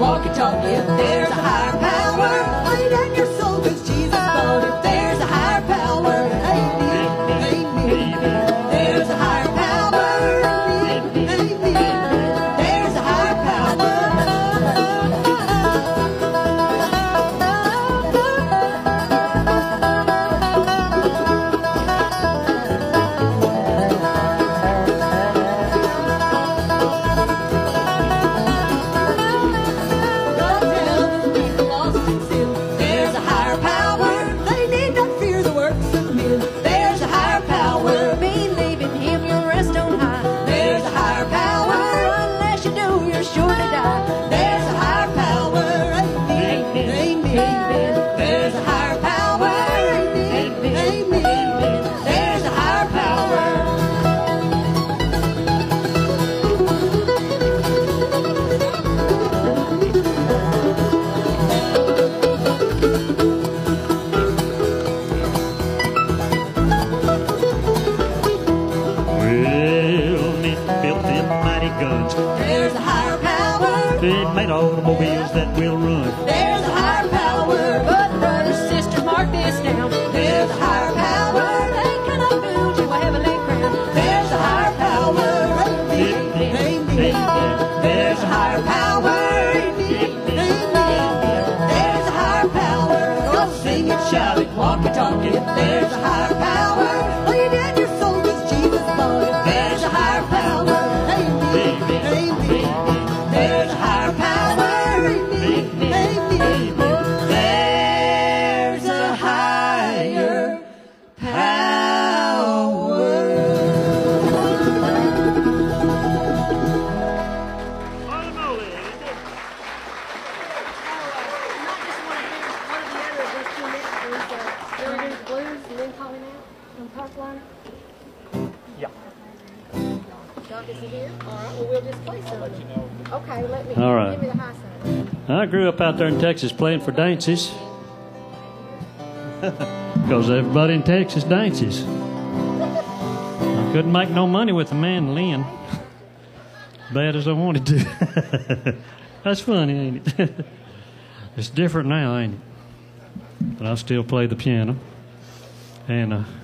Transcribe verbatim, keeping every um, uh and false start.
walkie-talkie. If there's a higher power, lay down your soul, 'cause Jesus bought it. There's a higher power, amen, amen. There's a higher power, amen, amen. There's a higher power. There's a higher power, they need not fear the works of men. There's a higher power, believe in him, you'll rest on high. There's a higher power, unless you do, you're sure to die. There's a higher power, amen, amen. There's a higher power, amen, amen. There's a higher power. Well, men built them mighty guns. There's a higher power. They made automobiles that will run. There's a higher power. But brothers, sisters, mark this down. There's a higher power. They cannot build you a heavenly crown. There's a higher power. Amen, amen. There's a higher power. Amen, amen. There's a higher power. Go sing it, shout it, walk it, talk it. There's a higher power. Lay down your soul, 'cause Jesus bought it. There's a higher power. Amen, amen. There's a higher power. Amen, amen. There's a higher power. Holy moly. Yeah. Doc, is he here? All right, well, we'll just play something. Let you know. Okay, let me, All right. give me the high side. I grew up out there in Texas playing for dances. Because everybody in Texas dances. I couldn't make no money with a mandolin. Bad as I wanted to. That's funny, ain't it? It's different now, ain't it? But I still play the piano. And uh,